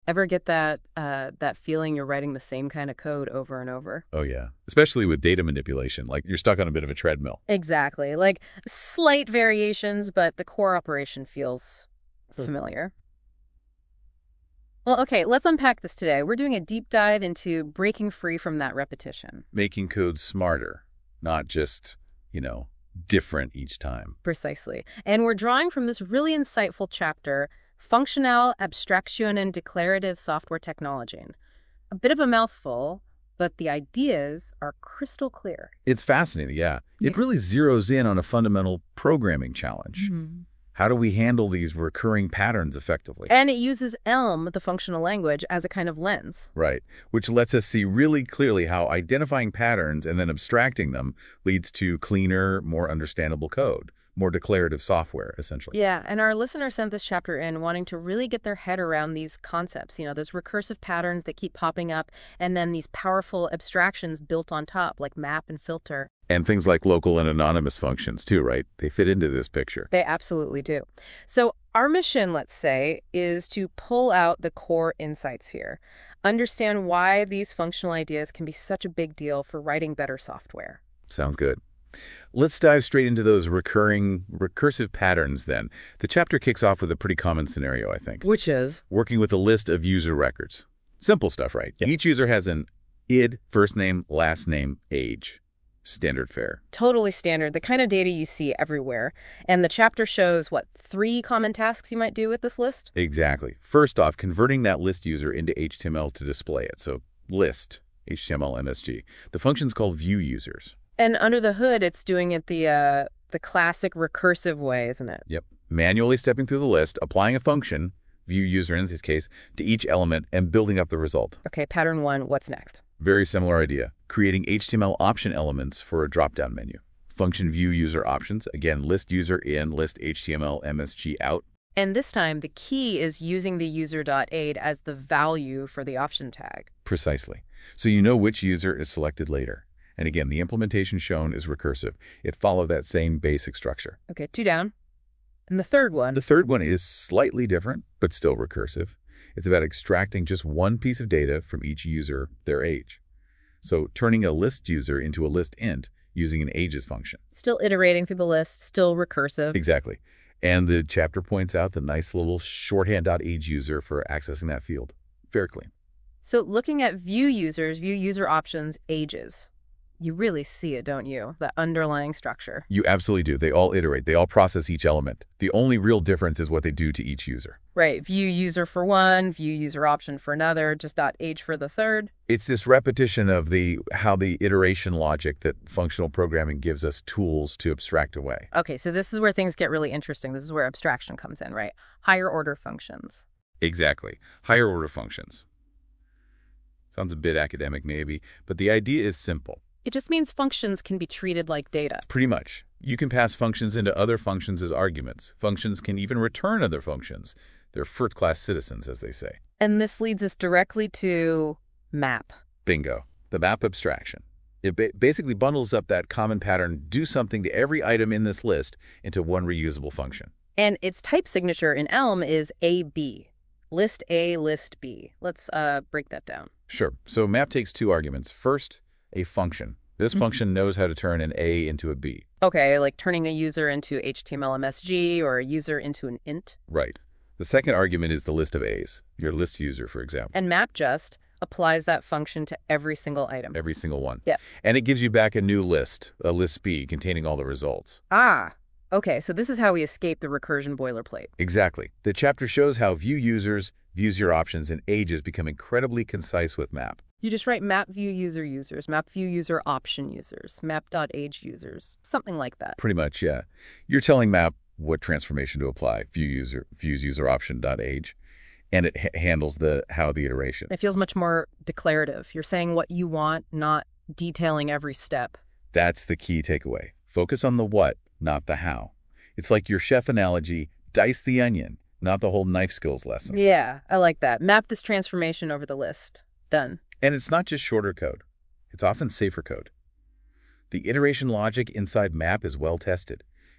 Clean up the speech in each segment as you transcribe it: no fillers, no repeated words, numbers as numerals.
Ever get that feeling you're writing the same kind of code over and over? Oh, yeah. Especially with data manipulation, like you're stuck on a bit of a treadmill. Exactly. Like slight variations, but the core operation feels familiar. Well, okay, let's unpack this today. We're doing a deep dive into breaking free from that repetition. Making code smarter, not just, different each time. Precisely. And we're drawing from this really insightful chapter, Functional Abstraction and Declarative Software Technology. A bit of a mouthful, but the ideas are crystal clear. It's fascinating, yeah. It really zeroes in on a fundamental programming challenge. Mm-hmm. How do we handle these recurring patterns effectively? And it uses Elm, the functional language, as a kind of lens. Right, which lets us see really clearly how identifying patterns and then abstracting them leads to cleaner, more understandable code, more declarative software, essentially. Yeah, and our listener sent this chapter in wanting to really get their head around these concepts, those recursive patterns that keep popping up, and then these powerful abstractions built on top, like map and filter. And things like local and anonymous functions, too, right? They fit into this picture. They absolutely do. So our mission, let's say, is to pull out the core insights here, understand why these functional ideas can be such a big deal for writing better software. Sounds good. Let's dive straight into those recursive patterns then. The chapter kicks off with a pretty common scenario, I think. Which is? Working with a list of user records. Simple stuff, right? Yep. Each user has an id, first name, last name, age. Standard fare. Totally standard, the kind of data you see everywhere. And the chapter shows, 3 common tasks you might do with this list? Exactly. First off, converting that list user into HTML to display it. So list, HTML, MSG. The function's called view users. And under the hood, it's doing it the classic recursive way, isn't it? Yep. Manually stepping through the list, applying a function, view user in this case, to each element and building up the result. Okay, pattern 1, what's next? Very similar idea. Creating HTML option elements for a drop-down menu. Function view user options. Again, list user in, list HTML, MSG out. And this time, the key is using the user.aid as the value for the option tag. Precisely. So you know which user is selected later. And again, the implementation shown is recursive. It followed that same basic structure. Okay, 2 down. And the third one? The third one is slightly different, but still recursive. It's about extracting just one piece of data from each user, their age. So turning a list user into a list int using an ages function. Still iterating through the list, still recursive. Exactly. And the chapter points out the nice little shorthand.age user for accessing that field. Very clean. So looking at view users, view user options, ages. You really see it, don't you? The underlying structure. You absolutely do. They all iterate. They all process each element. The only real difference is what they do to each user. Right. View user for one, view user option for another, just .age for the third. It's this repetition of how the iteration logic that functional programming gives us tools to abstract away. Okay, so this is where things get really interesting. This is where abstraction comes in, right? Higher order functions. Exactly. Higher order functions. Sounds a bit academic maybe, but the idea is simple. It just means functions can be treated like data. Pretty much. You can pass functions into other functions as arguments. Functions can even return other functions. They're first-class citizens, as they say. And this leads us directly to map. Bingo. The map abstraction. It basically bundles up that common pattern, do something to every item in this list, into one reusable function. And its type signature in Elm is AB. List A, list B. Let's break that down. Sure. So map takes 2 arguments. First, a function. This function knows how to turn an A into a B. Okay, like turning a user into HTML MSG or a user into an int. Right. The second argument is the list of A's, your list user, for example. And map just applies that function to every single item. Every single one. Yeah. And it gives you back a new list, a list B, containing all the results. Ah, okay, so this is how we escape the recursion boilerplate. Exactly. The chapter shows how view users, views your options, and ages become incredibly concise with map. You just write map view user users, map view user option users, map.age users, something like that. Pretty much, yeah. You're telling map what transformation to apply, views user option.age, and it handles how the iteration. It feels much more declarative. You're saying what you want, not detailing every step. That's the key takeaway. Focus on the what, not the how. It's like your chef analogy, dice the onion, not the whole knife skills lesson. Yeah, I like that. Map this transformation over the list. Done. And it's not just shorter code. It's often safer code. The iteration logic inside map is well tested.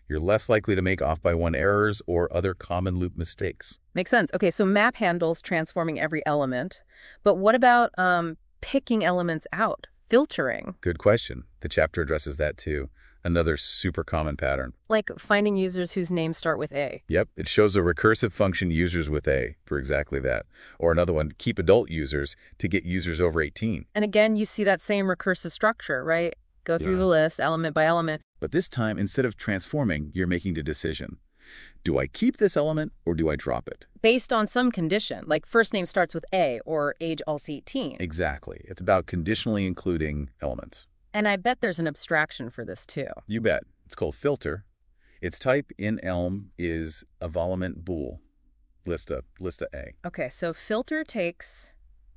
You're less likely to make off-by-one errors or other common loop mistakes. Makes sense. Okay, so map handles transforming every element. But what about picking elements out, filtering? Good question. The chapter addresses that too. Another super common pattern. Like finding users whose names start with A. Yep, it shows a recursive function users with A for exactly that. Or another one, keep adult users to get users over 18. And again, you see that same recursive structure, right? Go through the list, element by element. But this time, instead of transforming, you're making the decision. Do I keep this element or do I drop it? Based on some condition, like first name starts with A or age also 18. Exactly. It's about conditionally including elements. And I bet there's an abstraction for this too. You bet. It's called filter. Its type in Elm is evaluate bool, lista A. Okay, so filter takes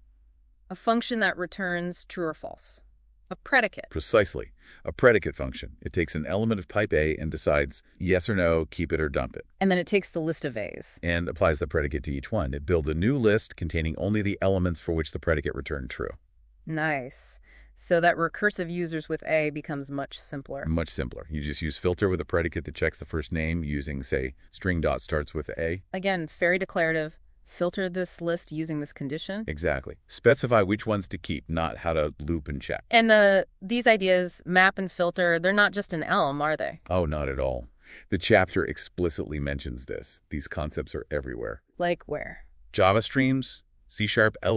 a function that returns true or false. A predicate. Precisely. A predicate function. It takes an element of type A and decides yes or no, keep it or dump it. And then it takes the list of A's. And applies the predicate to each one. It builds a new list containing only the elements for which the predicate returned true. Nice. So that recursive users with A becomes much simpler. Much simpler. You just use filter with a predicate that checks the first name using, say, string dot starts with A. Again, very declarative. Filter this list using this condition. Exactly. Specify which ones to keep, not how to loop and check. And these ideas, map and filter, they're not just in Elm, are they? Oh, not at all. The chapter explicitly mentions this. These concepts are everywhere. Like where? Java streams, C#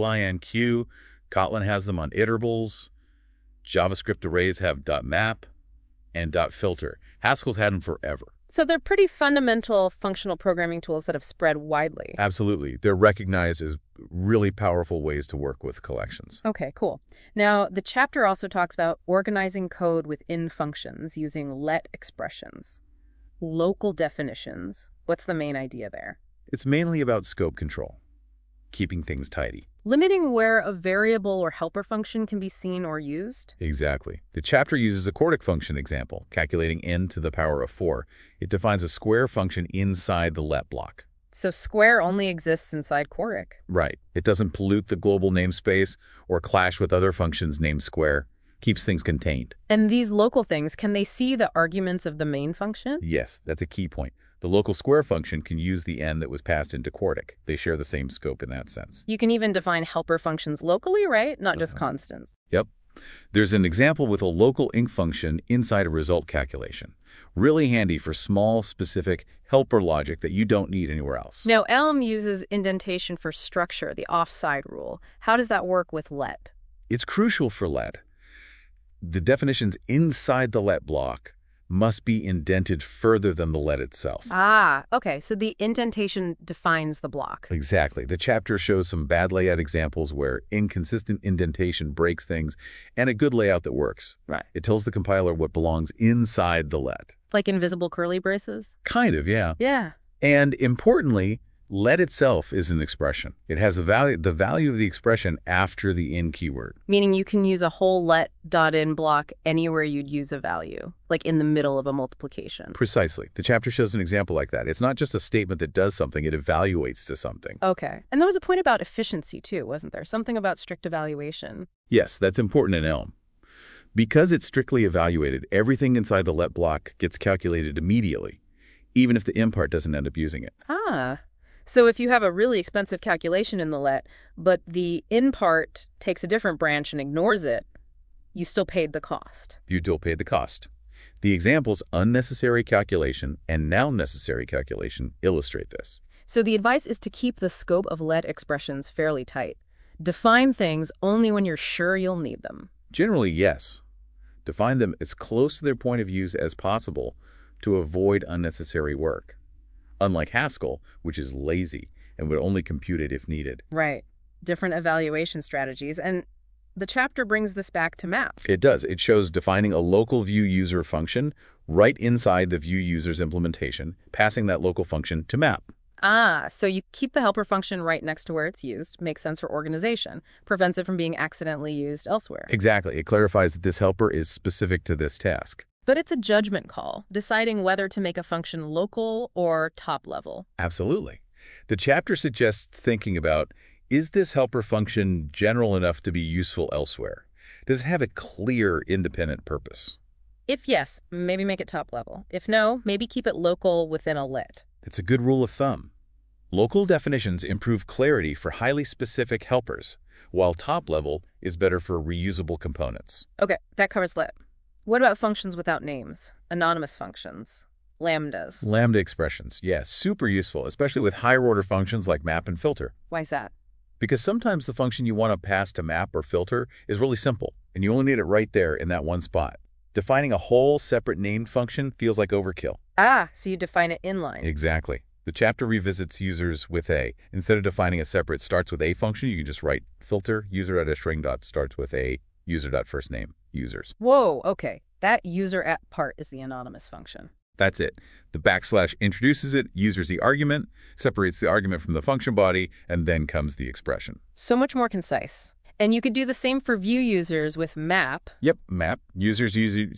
linq, Kotlin has them on iterables, JavaScript arrays have .map and .filter. Haskell's had them forever. So they're pretty fundamental functional programming tools that have spread widely. Absolutely. They're recognized as really powerful ways to work with collections. Okay, cool. Now, the chapter also talks about organizing code within functions using let expressions. Local definitions. What's the main idea there? It's mainly about scope control, keeping things tidy. Limiting where a variable or helper function can be seen or used? Exactly. The chapter uses a quartic function example, calculating n to the power of 4. It defines a square function inside the let block. So square only exists inside quartic. Right. It doesn't pollute the global namespace or clash with other functions named square. Keeps things contained. And these local things, can they see the arguments of the main function? Yes, that's a key point. The local square function can use the n that was passed into quartic. They share the same scope in that sense. You can even define helper functions locally, right? Not just constants. Yep. There's an example with a local inc function inside a result calculation. Really handy for small, specific helper logic that you don't need anywhere else. Now, Elm uses indentation for structure, the offside rule. How does that work with let? It's crucial for let. The definitions inside the let block must be indented further than the let itself. Ah, okay. So the indentation defines the block. Exactly. The chapter shows some bad layout examples where inconsistent indentation breaks things and a good layout that works. Right. It tells the compiler what belongs inside the let. Like invisible curly braces? Kind of, yeah. Yeah. And importantly, let itself is an expression. It has the value of the expression after the in keyword. Meaning you can use a whole let.in block anywhere you'd use a value, like in the middle of a multiplication. Precisely. The chapter shows an example like that. It's not just a statement that does something, it evaluates to something. Okay. And there was a point about efficiency too, wasn't there? Something about strict evaluation. Yes, that's important in Elm. Because it's strictly evaluated, everything inside the let block gets calculated immediately, even if the in part doesn't end up using it. Ah. So if you have a really expensive calculation in the let, but the in part takes a different branch and ignores it, you still paid the cost. You still paid the cost. The examples unnecessary calculation and now necessary calculation illustrate this. So the advice is to keep the scope of let expressions fairly tight. Define things only when you're sure you'll need them. Generally, yes. Define them as close to their point of use as possible to avoid unnecessary work. Unlike Haskell, which is lazy and would only compute it if needed. Right. Different evaluation strategies. And the chapter brings this back to maps. It does. It shows defining a local view user function right inside the view user's implementation, passing that local function to map. Ah, so you keep the helper function right next to where it's used. Makes sense for organization. Prevents it from being accidentally used elsewhere. Exactly. It clarifies that this helper is specific to this task. But it's a judgment call, deciding whether to make a function local or top level. Absolutely. The chapter suggests thinking about, is this helper function general enough to be useful elsewhere? Does it have a clear independent purpose? If yes, maybe make it top level. If no, maybe keep it local within a lit. It's a good rule of thumb. Local definitions improve clarity for highly specific helpers, while top level is better for reusable components. Okay, that covers lit. What about functions without names? Anonymous functions? Lambdas? Lambda expressions, yes, super useful, especially with higher order functions like map and filter. Why is that? Because sometimes the function you want to pass to map or filter is really simple, and you only need it right there in that one spot. Defining a whole separate named function feels like overkill. Ah, so you define it inline. Exactly. The chapter revisits users with a. Instead of defining a separate starts with a function, you can just write filter user.string.starts with a user.firstname users. Whoa, okay. That user at part is the anonymous function. That's it. The backslash introduces it, users the argument, separates the argument from the function body, and then comes the expression. So much more concise. And you could do the same for view users with map. Yep, map, users,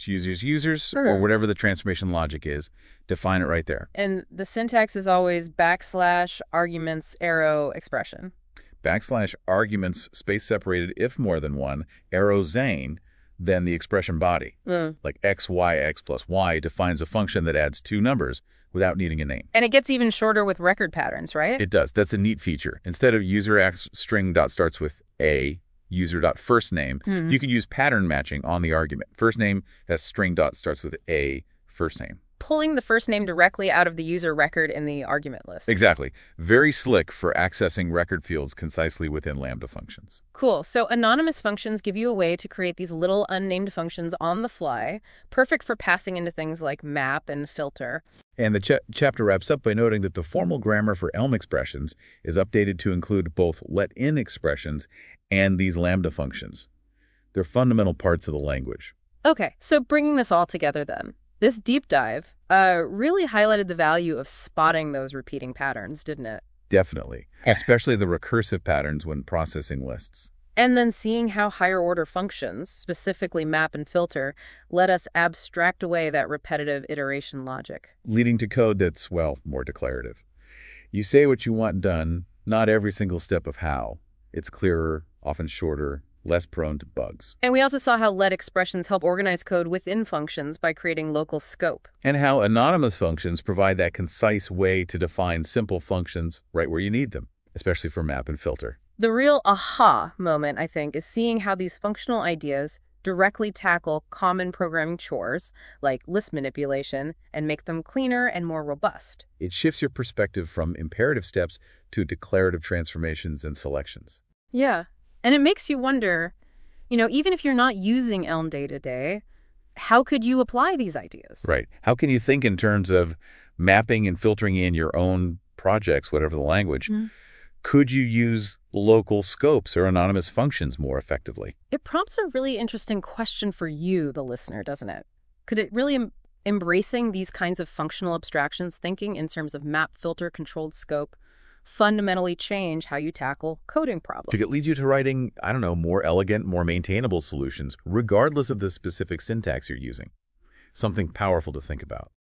Sure. or whatever the transformation logic is. Define it right there. And the syntax is always backslash arguments arrow expression. Backslash arguments space separated if more than one, arrow zane, then the expression body. Like x, y, x plus y defines a function that adds two numbers without needing a name. And it gets even shorter with record patterns, right? It does. That's a neat feature. Instead of user.string.starts with a, user.firstname, you can use pattern matching on the argument. First name has string.starts with a first name. Pulling the first name directly out of the user record in the argument list. Exactly. Very slick for accessing record fields concisely within Lambda functions. Cool. So anonymous functions give you a way to create these little unnamed functions on the fly, perfect for passing into things like map and filter. And the chapter wraps up by noting that the formal grammar for Elm expressions is updated to include both let-in expressions and these Lambda functions. They're fundamental parts of the language. Okay, so bringing this all together then. This deep dive really highlighted the value of spotting those repeating patterns, didn't it? Definitely, especially the recursive patterns when processing lists. And then seeing how higher order functions, specifically map and filter, let us abstract away that repetitive iteration logic. Leading to code that's, well, more declarative. You say what you want done, not every single step of how. It's clearer, often shorter, less prone to bugs. And we also saw how let expressions help organize code within functions by creating local scope. And how anonymous functions provide that concise way to define simple functions right where you need them, especially for map and filter. The real aha moment, I think, is seeing how these functional ideas directly tackle common programming chores, like list manipulation, and make them cleaner and more robust. It shifts your perspective from imperative steps to declarative transformations and selections. Yeah. And it makes you wonder, even if you're not using Elm day to day, how could you apply these ideas? Right. How can you think in terms of mapping and filtering in your own projects, whatever the language? Could you use local scopes or anonymous functions more effectively? It prompts a really interesting question for you, the listener, doesn't it? Could it really embracing these kinds of functional abstractions thinking in terms of map, filter, controlled scope fundamentally change how you tackle coding problems? Could it lead you to writing, more elegant, more maintainable solutions, regardless of the specific syntax you're using? Something powerful to think about.